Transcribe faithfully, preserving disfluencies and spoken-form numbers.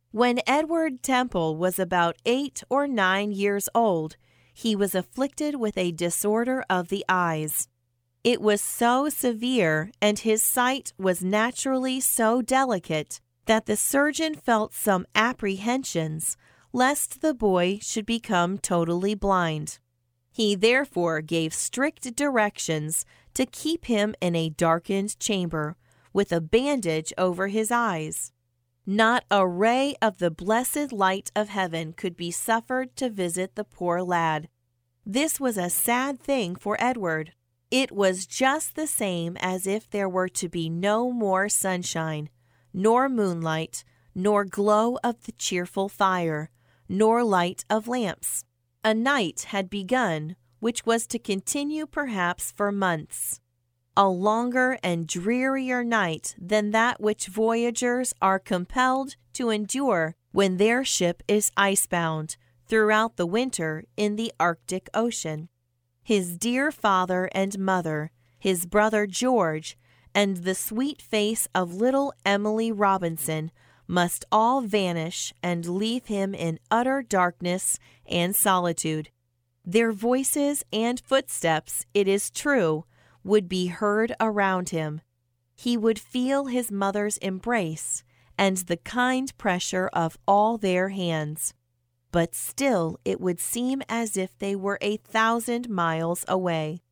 When Edward Temple was about eight or nine years old, he was afflicted with a disorder of the eyes. It was so severe, and his sight was naturally so delicate, that the surgeon felt some apprehensions lest the boy should become totally blind. He therefore gave strict directions to keep him in a darkened chamber, with a bandage over his eyes. Not a ray of the blessed light of heaven could be suffered to visit the poor lad. This was a sad thing for Edward. It was just the same as if there were to be no more sunshine, nor moonlight, nor glow of the cheerful fire, nor light of lamps. A night had begun, which was to continue perhaps for months. A longer and drearier night than that which voyagers are compelled to endure when their ship is icebound throughout the winter in the Arctic Ocean. His dear father and mother, his brother George, and the sweet face of little Emily Robinson must all vanish and leave him in utter darkness and solitude. Their voices and footsteps, it is true, would be heard around him. He would feel his mother's embrace and the kind pressure of all their hands. But still it would seem as if they were a thousand miles away.